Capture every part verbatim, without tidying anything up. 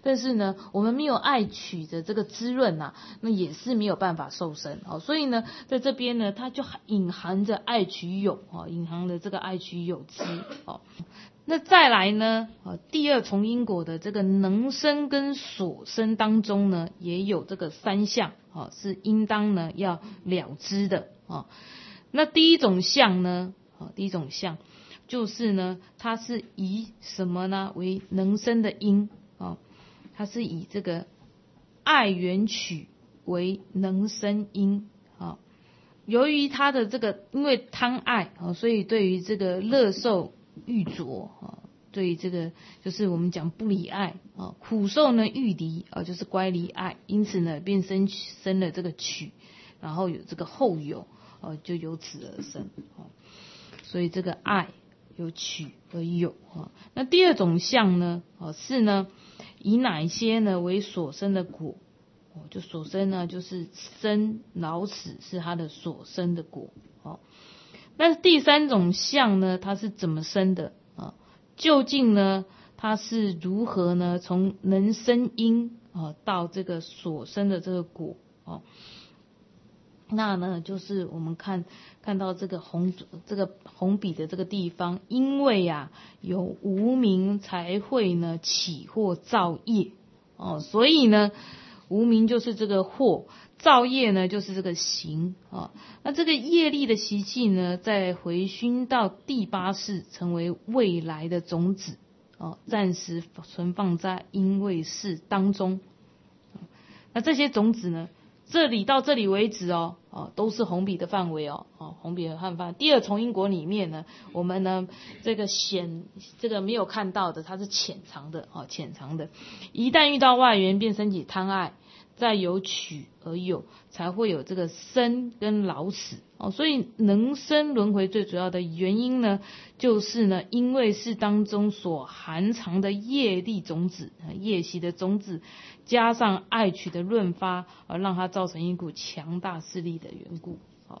但是呢，我们没有爱取的这个滋润呐、啊，那也是没有办法受生哦。所以呢，在这边呢，它就隐含着爱取有哦，隐含着这个爱取有之哦。那再来呢，啊，第二重因果的这个能生跟所生当中呢，也有这个三项啊，是应当呢要了知的啊。那第一种相呢，啊，第一种相就是呢，它是以什么呢为能生的因啊？它是以这个爱缘取为能生因啊。由于它的这个因为贪爱啊，所以对于这个乐受欲着啊，对于这个就是我们讲不离爱啊，苦受呢欲离啊，就是乖离爱，因此呢便生生了这个取，然后有这个后有啊，就由此而生啊。所以这个爱有取而有啊。那第二种相呢啊，是呢以哪些呢为所生的果？就所生呢，就是生老死是它的所生的果。哦，那第三种相呢，它是怎么生的啊？究竟呢，它是如何呢？从能生因啊到这个所生的这个果哦。那呢，就是我们看看到这个红这个红笔的这个地方，因为啊有无明才会呢起或造业哦，所以呢。无明就是这个惑，造业呢就是这个行啊。那这个业力的习气呢，再回熏到第八世，成为未来的种子啊，暂时存放在因位世当中。那这些种子呢，这里到这里为止哦，哦都是红笔的范围哦，哦红笔的范围。第二重因果里面呢，我们呢这个显这个没有看到的，它是潜藏的哦，潜藏的。一旦遇到外缘，便升起贪爱，再由取而有，才会有这个生跟老死哦。所以能生轮回最主要的原因呢，就是呢，因为是当中所含藏的业力种子、业习的种子，加上爱取的润发，而让它造成一股强大势力的缘故。好，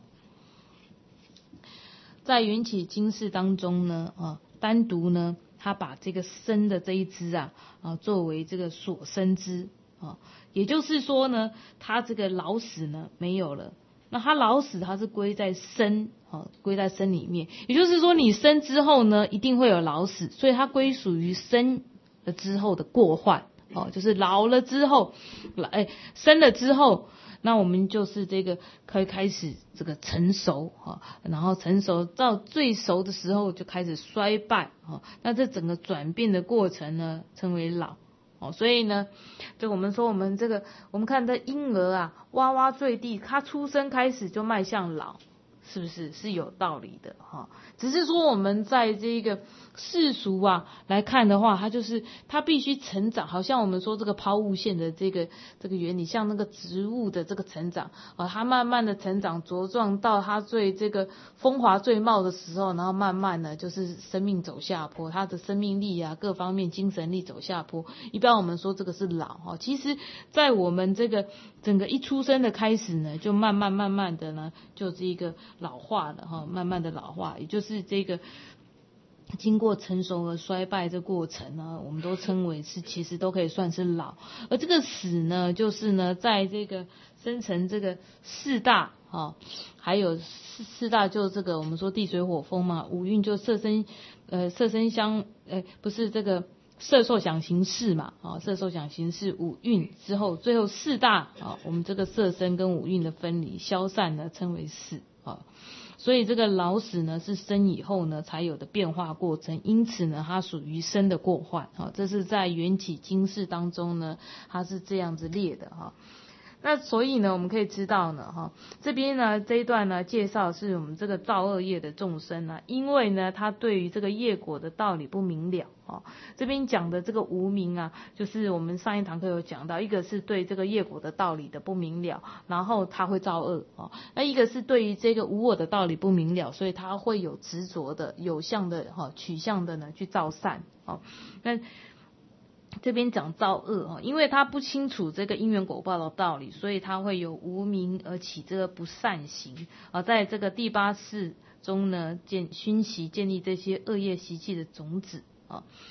在缘起经世当中呢，啊，单独呢，他把这个生的这一支啊，啊，作为这个所生之。啊，也就是说呢，他这个老死呢没有了，那他老死他是归在生，啊，归在生里面。也就是说，你生之后呢，一定会有老死，所以它归属于生了之后的过患，哦，就是老了之后，哎，生了之后，那我们就是这个可以开始这个成熟啊，然后成熟到最熟的时候就开始衰败啊，那这整个转变的过程呢，称为老。哦，所以呢，就我们说我们这个，我们看这婴儿啊，哇哇坠地，他出生开始就迈向老，是不是是有道理的哈？只是说我们在这个世俗啊来看的话，它就是它必须成长，好像我们说这个抛物线的这个这个原理，像那个植物的这个成长啊，它慢慢的成长茁壮到它最这个风华最茂的时候，然后慢慢的就是生命走下坡，它的生命力啊各方面精神力走下坡。一般我们说这个是老哈，其实在我们这个整个一出生的开始呢，就慢慢慢慢的呢，就是一个老化了哈，慢慢的老化，也就是这个经过成熟和衰败这过程呢，我们都称为是其实都可以算是老。而这个死呢，就是呢在这个生成这个四大啊，还有四四大就这个我们说地水火风嘛，五蕴就色身呃色身香呃不是这个色受想行识嘛，啊色受想行识五蕴之后，最后四大啊，我们这个色身跟五蕴的分离消散呢，称为死啊。所以这个老死呢是生以后呢才有的变化过程，因此呢它属于生的过患，好，这是在缘起经世当中呢它是这样子列的哈。那所以呢，我们可以知道呢，哈，这边呢这一段呢介绍是我们这个造恶业的众生呢，因为呢他对于这个业果的道理不明了，哦，这边讲的这个无明啊，就是我们上一堂课有讲到，一个是对这个业果的道理的不明了，然后他会造恶，哦，那一个是对于这个无我的道理不明了，所以他会有执着的、有相的、哈取向的呢去造善，哦，那。这边讲造恶，因为他不清楚这个因缘果报的道理，所以他会有无明而起这个不善行，而在这个第八世中呢，建熏习建立这些恶业习气的种子啊，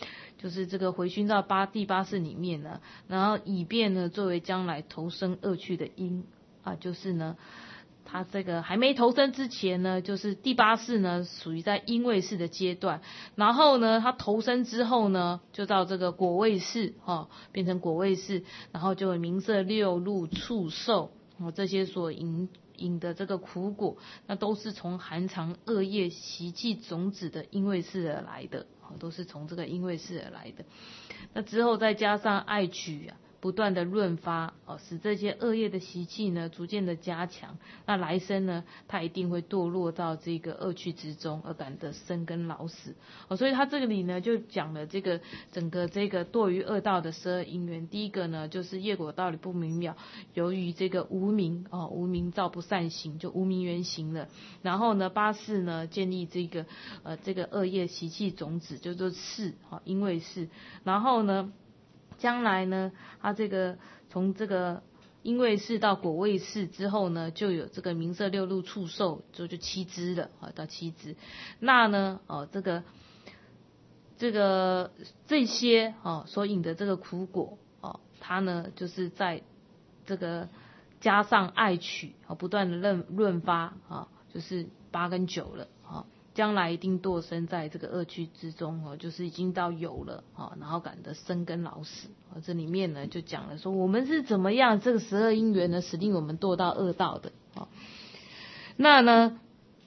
就是这个回熏到八第八世里面呢，然后以便呢作为将来投生恶趣的因啊，就是呢。他这个还没投生之前呢，就是第八世呢，属于在因位世的阶段。然后呢，他投生之后呢，就到这个果位世，哈、哦，变成果位世，然后就有名色六路触受，哦，这些所引引的这个苦果，那都是从含藏恶业习气种子的因位世而来的，哦，都是从这个因位世而来的。那之后再加上爱取啊。不断的润发哦，使这些恶业的习气呢逐渐的加强。那来生呢，他一定会堕落到这个恶趣之中，而感得生根老死哦。所以他这个里呢就讲了这个整个这个堕于恶道的十二因缘。第一个呢就是业果道理不明了，由于这个无明哦，无明造不善行，就无明缘行了。然后呢八世呢建立这个呃这个恶业习气种子，就做世哦，因为是。然后呢。将来呢，他这个从这个因位世到果位世之后呢，就有这个名色六路触受，就就七支了啊，到七支。那呢，哦，这个这个这些哦所引的这个苦果哦，它呢就是在这个加上爱取啊，不断的润润发啊，就是八跟九了啊。将来一定堕生在这个恶趣之中哦，就是已经到有了啊，然后感得生根老死啊。这里面呢就讲了说，我们是怎么样这个十二因缘呢，使令我们堕到恶道的啊。那呢，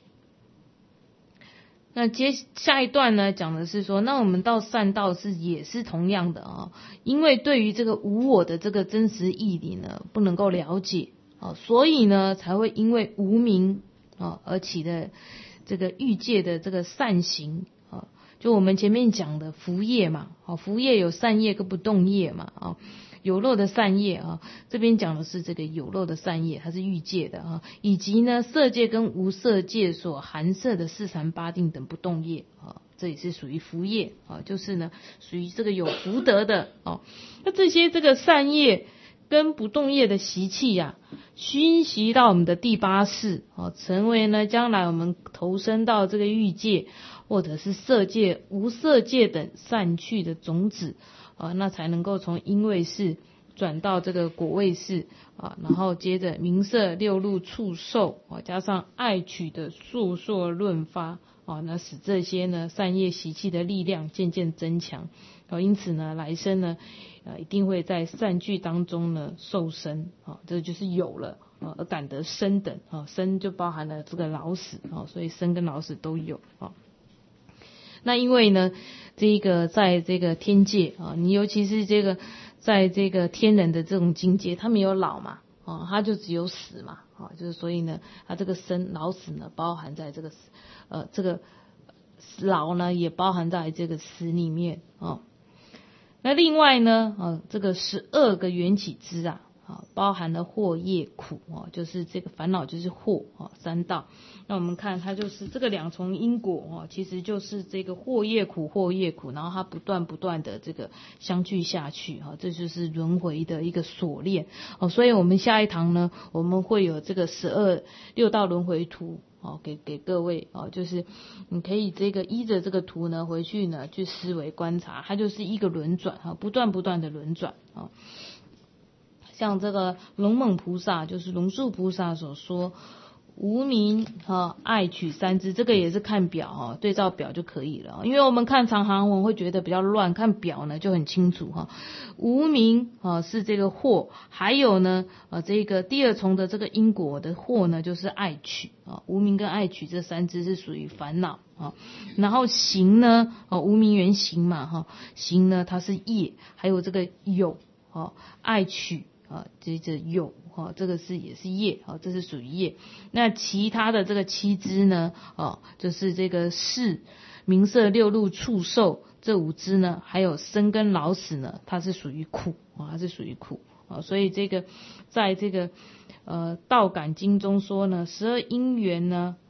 那接下一段呢讲的是说，那我们到善道是也是同样的啊，因为对于这个无我的这个真实义理呢不能够了解啊，所以呢才会因为无明啊而起的。这个欲界的这个善行啊，就我们前面讲的福业嘛，啊，福业有善业跟不动业嘛，啊，有漏的善业啊，这边讲的是这个有漏的善业，它是欲界的啊，以及呢色界跟无色界所含摄的四禅八定等不动业啊，这也是属于福业啊，就是呢属于这个有福德的啊，那这些这个善业。跟不动业的习气呀、啊，熏习到我们的第八世啊，成为呢将来我们投身到这个欲界或者是色界、无色界等善趣的种子啊，那才能够从因位世转到这个果位世啊，然后接着名色六路触受啊，加上爱取的烁烁润发啊，那使这些呢善业习气的力量渐渐增强啊，因此呢来生呢。呃，一定会在善聚当中呢受生啊，这就是有了啊，而感得生等啊，生就包含了这个老死啊，所以生跟老死都有啊。那因为呢，这个在这个天界啊，你尤其是这个在这个天人的这种境界，他没有老嘛啊，他就只有死嘛啊，就是所以呢，他这个生老死呢，包含在这个呃这个老呢，也包含在这个死里面啊。那另外呢，啊，这个十二个缘起支啊，啊，包含了惑业苦啊，就是这个烦恼就是惑啊，三道。那我们看它就是这个两重因果啊，其实就是这个惑业苦、惑业苦，然后它不断不断的这个相聚下去啊，这就是轮回的一个锁链哦。所以我们下一堂呢，我们会有这个十二六道轮回图。哦，给给各位哦，就是你可以这个依着这个图呢，回去呢去思维观察，它就是一个轮转哈，不断不断的轮转啊。像这个龙猛菩萨，就是龙树菩萨所说。无明哈爱取三支，这个也是看表哈，对照表就可以了。因为我们看长行文会觉得比较乱，看表呢就很清楚哈。无明啊是这个惑，还有呢啊这个第二重的这个因果的惑呢就是爱取啊，无明跟爱取这三支是属于烦恼啊。然后行呢啊无明缘行嘛哈，行呢它是业，还有这个有啊爱取。啊，接着有啊，这个是也是业啊，这是属于业。那其他的这个七支呢，啊，就是这个识、名色、六路、触受这五支呢，还有生根老死呢，它是属于苦啊，它是属于苦啊。所以这个在这个呃道感经中说呢，十二因缘呢，啊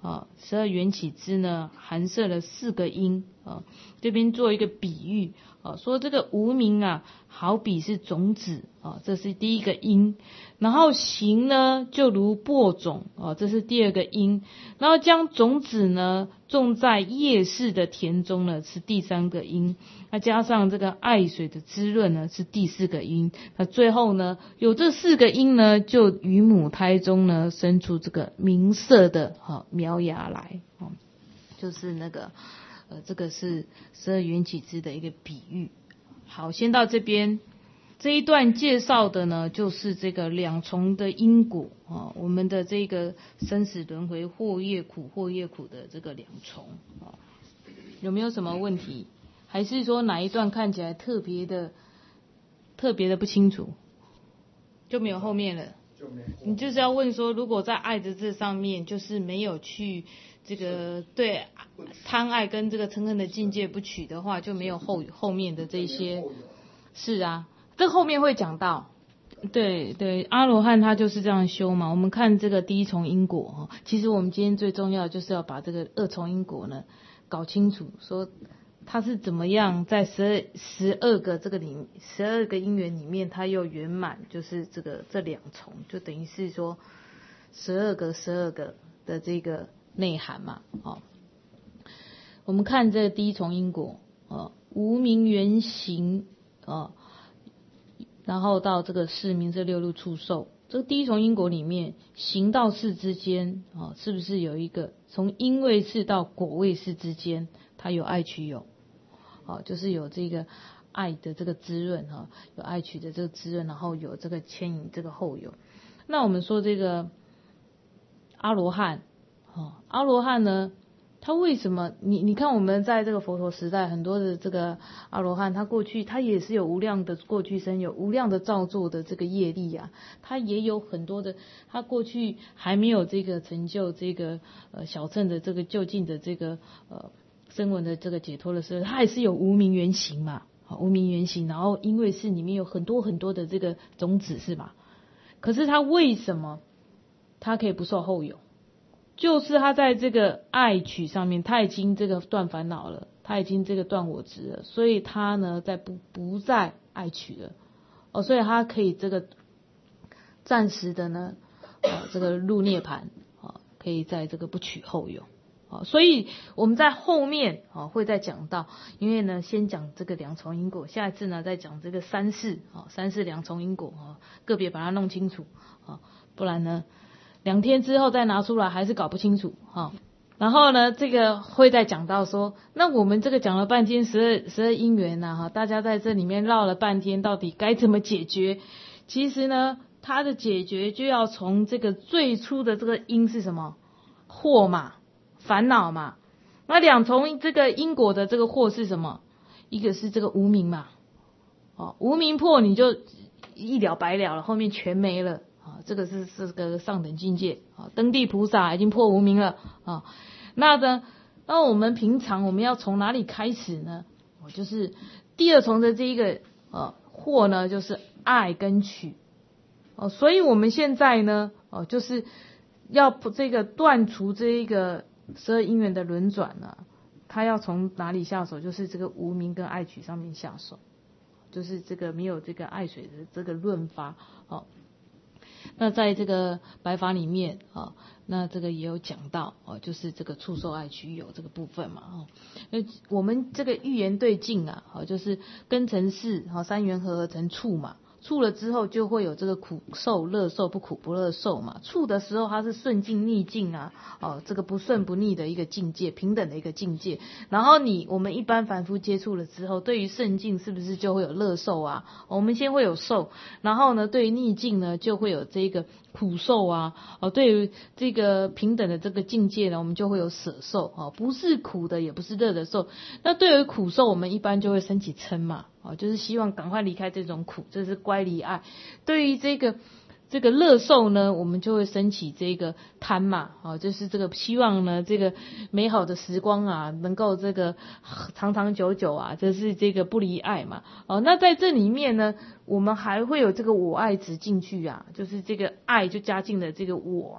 啊，十二缘起支呢含摄了四个因啊，这边做一个比喻啊，说这个无明啊，好比是种子啊，这是第一个因，然后行呢就如播种啊，这是第二个因，然后将种子呢种在业识的田中呢是第三个因，那加上这个爱水的滋润呢是第四个因，那最后呢有这四个因呢，就于母胎中呢生出这个明色的哈苗芽来，哦，就是那个呃这个是十二缘起支的一个比喻。好，先到这边。这一段介绍的呢，就是这个两重的因果啊，我们的这个生死轮回或业苦或业苦的这个两重啊，有没有什么问题？还是说哪一段看起来特别的特别的不清楚？就没有后面了。你就是要问说，如果在爱的这上面，就是没有去这个对贪爱跟这个嗔恨的境界不取的话，就没有后后面的这些。是啊。这后面会讲到，对对，阿罗汉他就是这样修嘛。我们看这个第一重因果哈，其实我们今天最重要的就是要把这个二重因果呢搞清楚，说他是怎么样在十二十二个这个里十二个因缘里面，他又圆满，就是这个这两重，就等于是说十二个十二个的这个内涵嘛。哦，我们看这个第一重因果，哦，无明缘行，哦。然后到这个四明色六入触受，这个第一重因果里面，行到事之间啊，是不是有一个从因位事到果位事之间，它有爱取有，啊，就是有这个爱的这个滋润哈，有爱取的这个滋润，然后有这个牵引这个后有。那我们说这个阿罗汉，啊，阿罗汉呢？他为什么？你你看，我们在这个佛陀时代，很多的这个阿罗汉，他过去他也是有无量的过去生，有无量的造作的这个业力啊，他也有很多的，他过去还没有这个成就这个呃小乘的这个究竟的这个呃声闻的这个解脱的时候，他也是有无明缘行嘛，无明缘行，然后因为是里面有很多很多的这个种子是吧？可是他为什么他可以不受后有？就是他在这个爱取上面，他已经这个断烦恼了，他已经这个断我执了，所以他呢在不不再爱取了，哦，所以他可以这个暂时的呢，啊，这个入涅槃，啊，可以在这个不取后有，啊，所以我们在后面啊会再讲到，因为呢先讲这个两重因果，下一次呢再讲这个三世啊三世两重因果啊，个别把它弄清楚啊，不然呢。两天之后再拿出来还是搞不清楚哈，然后呢，这个会再讲到说，那我们这个讲了半天十二十二因缘呐哈，大家在这里面绕了半天，到底该怎么解决？其实呢，它的解决就要从这个最初的这个因是什么？惑嘛，烦恼嘛。那两重这个因果的这个惑是什么？一个是这个无明嘛，哦，无明破你就一了百了了，后面全没了。啊，这个是是个上等境界啊，登地菩萨已经破无明了啊。那呢，那我们平常我们要从哪里开始呢？哦，就是第二重的这一个呃惑呢，就是爱跟取哦。所以我们现在呢，哦，就是要这个断除这一个十二因缘的轮转呢，他要从哪里下手？就是这个无明跟爱取上面下手，就是这个没有这个爱水的这个润发哦。那在这个白法里面啊，那这个也有讲到哦，就是这个触受爱取有这个部分嘛哦。那我们这个欲言对境啊，好，就是根尘世好三缘合合成触嘛。触了之后就会有这个苦受、乐受、不苦不乐受嘛。触的时候它是顺境逆境啊，哦，这个不顺不逆的一个境界，平等的一个境界。然后你我们一般凡夫接触了之后，对于顺境是不是就会有乐受啊？我们先会有受，然后呢，对于逆境呢就会有这个苦受啊。哦，对于这个平等的这个境界呢，我们就会有舍受啊，不是苦的也不是乐的受。那对于苦受，我们一般就会升起嗔嘛。哦，就是希望赶快离开这种苦，这是乖离爱。对于这个这个乐受呢，我们就会升起这个贪嘛，哦，就是这个希望呢，这个美好的时光啊，能够这个长长久久啊，这是这个不离爱嘛。哦，那在这里面呢，我们还会有这个我爱值进去啊，就是这个爱就加进了这个我啊。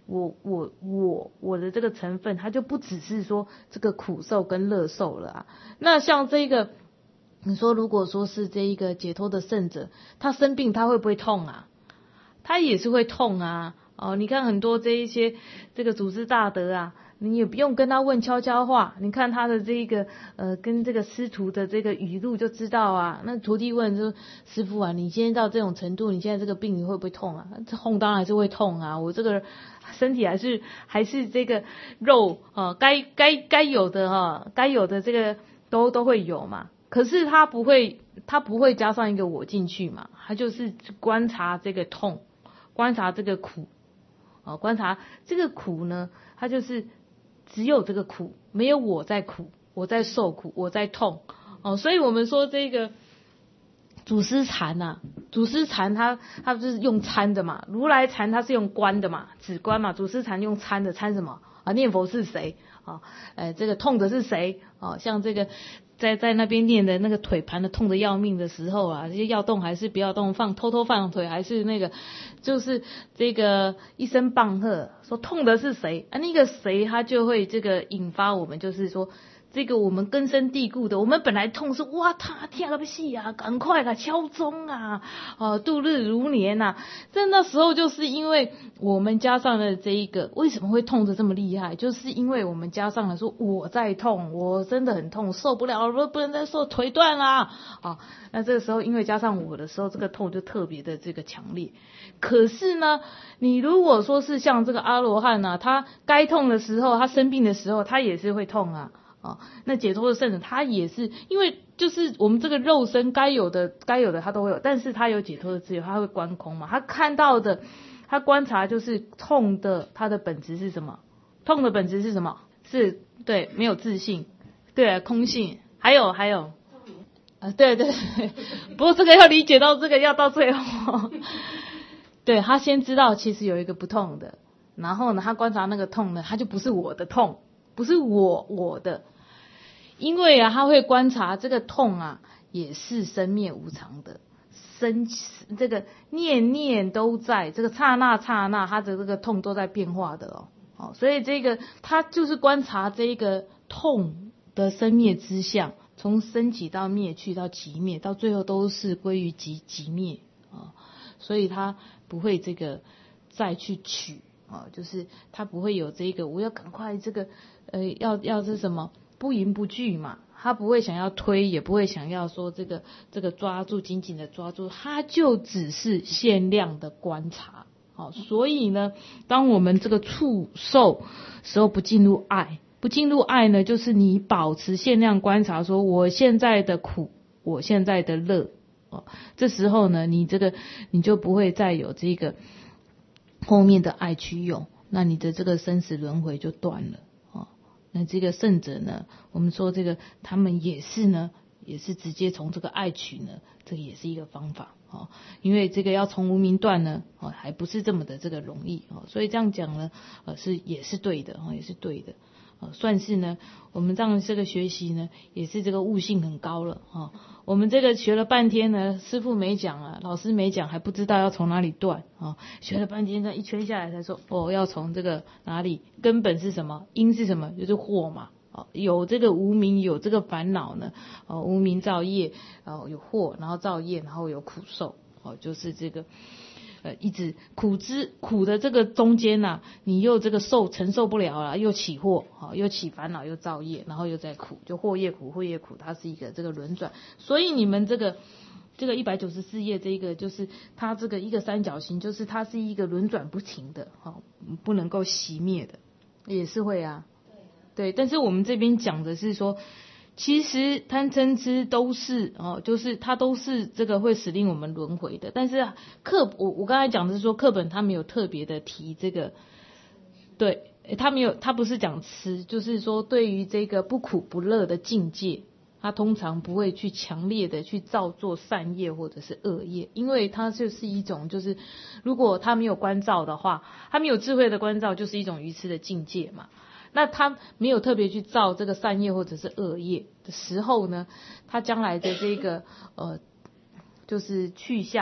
我我我我的这个成分，它就不只是说这个苦受跟乐受了啊。那像这个，你说如果说是这一个解脱的圣者，他生病他会不会痛啊？他也是会痛啊。哦，你看很多这一些这个祖师大德啊，你也不用跟他问悄悄话，你看他的这一个呃跟这个师徒的这个语录就知道啊。那徒弟问说：“师父啊，你现在到这种程度，你现在这个病你会不会痛啊？”痛当然还是会痛啊，我这个身体还是还是这个肉啊，该该该有的哈、啊，该有的这个都都会有嘛。可是他不会，他不会加上一个我进去嘛，他就是观察这个痛，观察这个苦。哦，观察这个苦呢，它就是只有这个苦，没有我在苦，我在受苦，我在痛。哦，所以我们说这个祖师禅呐、啊，祖师禅它它不是用参的嘛，如来禅它是用观的嘛，止观嘛，祖师禅用参的，参什么啊？念佛是谁啊？呃，这个痛的是谁啊？像这个。在在那边练的那个腿盘的痛的要命的时候啊，这些要动还是不要动，放偷偷放腿还是那个，就是这个一声棒喝，说痛的是谁啊？那个谁他就会这个引发我们，就是说这个我们根深蒂固的，我们本来痛是哇他天个屁啊，赶快啦敲钟啊，哦度日如年呐、啊。在那时候就是因为我们加上了这一个，为什么会痛得这么厉害？就是因为我们加上了说我在痛，我真的很痛，受不了了，不能再受，腿断啦啊。那这个时候因为加上我的时候，这个痛就特别的这个强烈。可是呢，你如果说是像这个阿罗汉啊，他该痛的时候，他生病的时候，他也是会痛啊。哦，那解脱的圣者他也是，因为就是我们这个肉身该有的该有的他都会有，但是他有解脱的自由，他会观空嘛，他看到的，他观察就是痛的，他的本质是什么？痛的本质是什么？是对，没有自信，对，空性，还有还有，啊，对对对，不过这个要理解到这个要到最后，对他先知道其实有一个不痛的，然后呢，他观察那个痛呢，他就不是我的痛，不是我我的。因为啊，他会观察这个痛啊，也是生灭无常的，生这个念念都在，这个刹那刹那，他的这个痛都在变化的哦。哦，所以这个他就是观察这个痛的生灭之相，从生起到灭去到极灭，到最后都是归于极极灭啊。所以他不会这个再去取啊，就是他不会有这个我要赶快这个呃要要是什么。不迎不拒嘛，他不会想要推，也不会想要说这个这个抓住紧紧的抓住，他就只是限量的观察。好，所以呢，当我们这个触受时候不进入爱，不进入爱呢，就是你保持限量观察，说我现在的苦，我现在的乐，哦，这时候呢，你这个你就不会再有这个后面的爱去用，那你的这个生死轮回就断了。那这个圣者呢，我们说这个他们也是呢，也是直接从这个爱取呢，这个也是一个方法哦。因为这个要从无明断呢，哦，还不是这么的这个容易哦。所以这样讲呢，呃，是也是对的哦，也是对的，呃，算是呢，我们这样这个学习呢，也是这个悟性很高了哦。我们这个学了半天呢，师父没讲啊，老师没讲，还不知道要从哪里断啊、哦。学了半天，这一圈下来才说，哦，要从这个哪里，根本是什么？因是什么？就是惑嘛。哦，有这个无明，有这个烦恼呢。哦，无明造业，哦，有惑，然后造业，然后有苦受。哦，就是这个。呃，一直苦之苦的这个中间呐、啊，你又这个受承受不了了，又起惑，好、哦，又起烦恼，又造业，然后又在苦，就惑业苦，惑业苦，它是一个这个轮转。所以你们这个这个一百九十四页这一个就是它这个一个三角形，就是它是一个轮转不停的，好、哦，不能够熄灭的，也是会啊，对。但是我们这边讲的是说。其实贪嗔痴都是哦，就是它都是这个会使令我们轮回的。但是课我我刚才讲的是说课本它没有特别的提这个，对，它没有，它不是讲痴，就是说对于这个不苦不乐的境界，它通常不会去强烈的去造作善业或者是恶业，因为它就是一种就是如果它没有观照的话，它没有智慧的观照，就是一种愚痴的境界嘛。那他没有特别去造这个善业或者是恶业的时候呢，他将来的这个呃，就是去向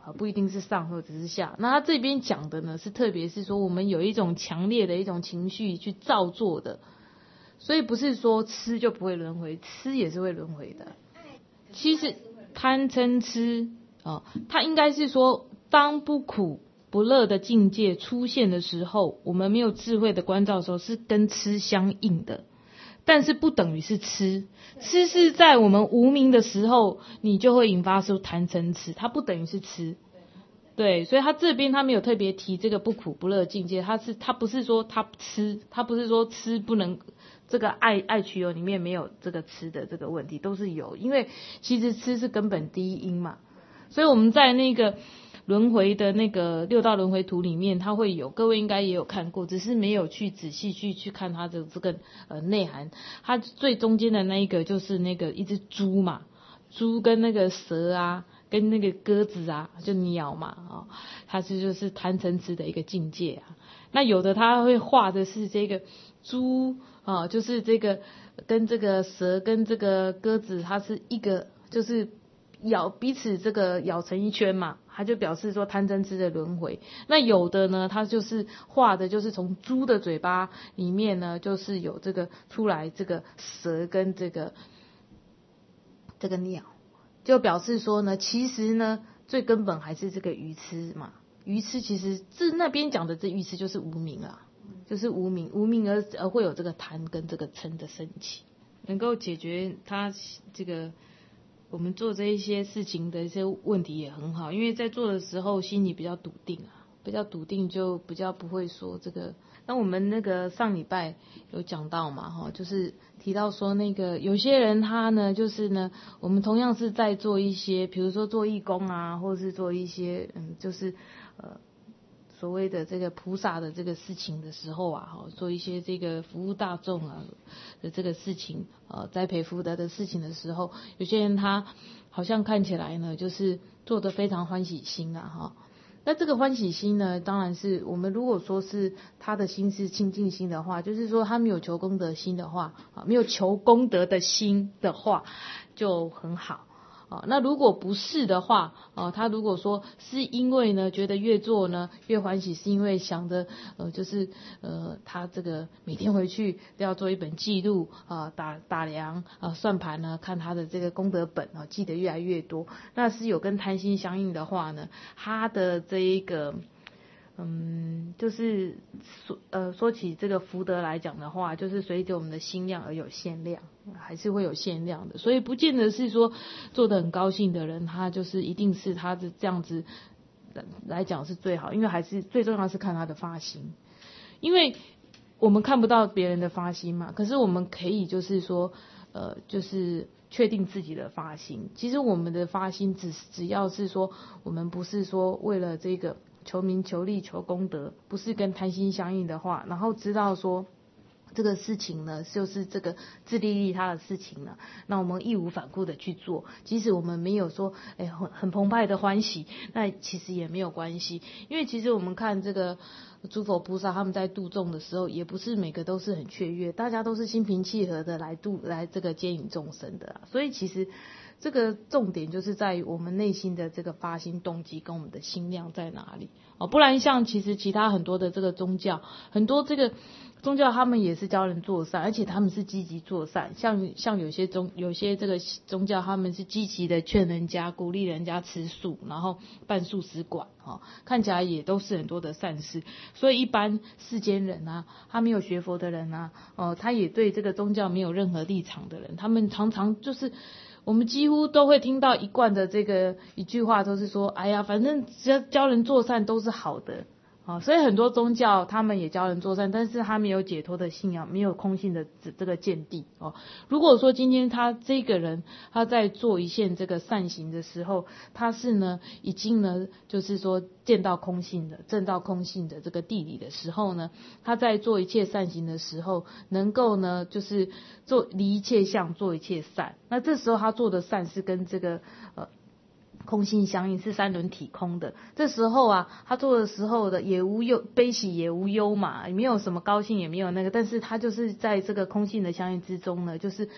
啊，不一定是上或者是下。那他这边讲的呢，是特别是说我们有一种强烈的一种情绪去造作的，所以不是说吃就不会轮回，吃也是会轮回的。其实贪嗔痴啊，它应该是说，当不苦不乐的境界出现的时候，我们没有智慧的关照的时候，是跟吃相应的。但是不等于是吃，吃是在我们无明的时候，你就会引发出贪嗔痴，它不等于是吃。对，所以他这边他没有特别提这个不苦不乐境界，他是他不是说他吃，他不是说吃不能这个爱爱取有里面没有这个吃的这个问题，都是有，因为其实吃是根本第一因嘛，所以我们在那个轮回的那个六道轮回图里面，它会有，各位应该也有看过，只是没有去仔细去去看它的这个呃内涵。它最中间的那一个就是那个一只猪嘛，猪跟那个蛇啊，跟那个鸽子啊，就鸟嘛，哦，它是就是贪嗔痴的一个境界啊。那有的它会画的是这个猪啊，哦，就是这个跟这个蛇跟这个鸽子，它是一个就是咬彼此这个咬成一圈嘛，它就表示说贪嗔痴的轮回。那有的呢，它就是画的就是从猪的嘴巴里面呢，就是有这个出来这个蛇跟这个这个鸟，就表示说呢，其实呢最根本还是这个愚痴嘛。愚痴其实这那边讲的这愚痴就是无明啊，就是无明，无明而而会有这个贪跟这个嗔的升起，能够解决它这个。我们做这一些事情的一些问题也很好，因为在做的时候心里比较笃定啊，比较笃定就比较不会说这个。那我们那个上礼拜有讲到嘛，哈，就是提到说那个有些人他呢，就是呢，我们同样是在做一些，比如说做义工啊，或者是做一些嗯，就是呃。所谓的这个菩萨的这个事情的时候啊，做一些这个服务大众啊的这个事情，呃，栽培福德的事情的时候，有些人他好像看起来呢，就是做得非常欢喜心啊，哈。那这个欢喜心呢，当然是我们如果说是他的心是清净心的话，就是说他没有求功德心的话，啊，没有求功德的心的话，就很好。啊，那如果不是的话，啊，他如果说是因为呢，觉得越做呢越欢喜，是因为想着呃，就是呃，他这个每天回去都要做一本记录啊，打打量啊，算盘呢，看他的这个功德本啊，记得越来越多，那是有跟贪心相应的话呢，他的这一个。嗯，就是说呃说起这个福德来讲的话，就是随着我们的心量而有限量，还是会有限量的，所以不见得是说做得很高兴的人，他就是一定是他的这样子来讲是最好，因为还是最重要是看他的发心，因为我们看不到别人的发心嘛，可是我们可以就是说呃就是确定自己的发心。其实我们的发心只只要是说我们不是说为了这个求名求利求功德，不是跟贪心相应的话，然后知道说这个事情呢就是这个自利利他的事情呢，那我们义无反顾的去做，即使我们没有说哎很很澎湃的欢喜，那其实也没有关系，因为其实我们看这个诸佛菩萨他们在度众的时候，也不是每个都是很雀跃，大家都是心平气和的来度来这个接引众生的，所以其实这个重点就是在于我们内心的这个发心动机跟我们的心量在哪里哦，不然像其实其他很多的这个宗教，很多这个宗教他们也是教人做善，而且他们是积极做善，像像有些宗有些这个宗教他们是积极的劝人家鼓励人家吃素，然后办素食馆哦，看起来也都是很多的善事，所以一般世间人啊，他没有学佛的人啊，哦，他也对这个宗教没有任何立场的人，他们常常就是我们几乎都会听到一贯的这个一句话，都是说哎呀反正只要教人做善都是好的啊，所以很多宗教他们也教人做善，但是他没有解脱的信仰，没有空性的这个见地哦。如果说今天他这个人他在做一件这个善行的时候，他是呢已经呢就是说见到空性的证到空性的这个地理的时候呢，他在做一切善行的时候，能够呢就是做离一切相做一切善，那这时候他做的善是跟这个呃空性相应，是三轮体空的。这时候啊，他做的时候的也无忧悲喜也无忧嘛，也没有什么高兴也没有那个，但是他就是在这个空性的相应之中呢，就是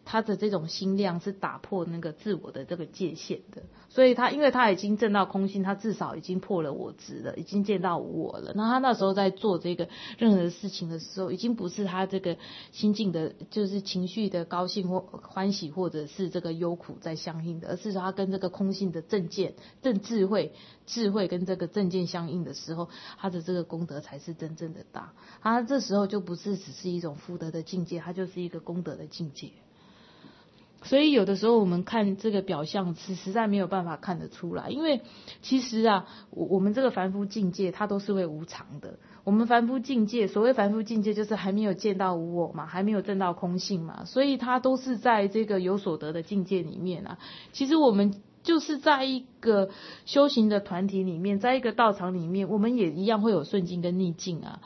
他的这种心量是打破那个自我的这个界限的，所以他因为他已经证到空性，他至少已经破了我执了，已经见到无我了。那他那时候在做这个任何事情的时候，已经不是他这个心境的，就是情绪的高兴或欢喜，或者是这个忧苦在相应的，而是说他跟这个空性的正见、正智慧、智慧跟这个正见相应的时候，他的这个功德才是真正的大。他这时候就不是只是一种福德的境界，他就是一个功德的境界。所以有的时候我们看这个表象是实在没有办法看得出来，因为其实啊，我我们这个凡夫境界它都是会无常的。我们凡夫境界，所谓凡夫境界就是还没有见到无我嘛，还没有证到空性嘛，所以它都是在这个有所得的境界里面啊。其实我们就是在一个修行的团体里面，在一个道场里面，我们也一样会有顺境跟逆境啊。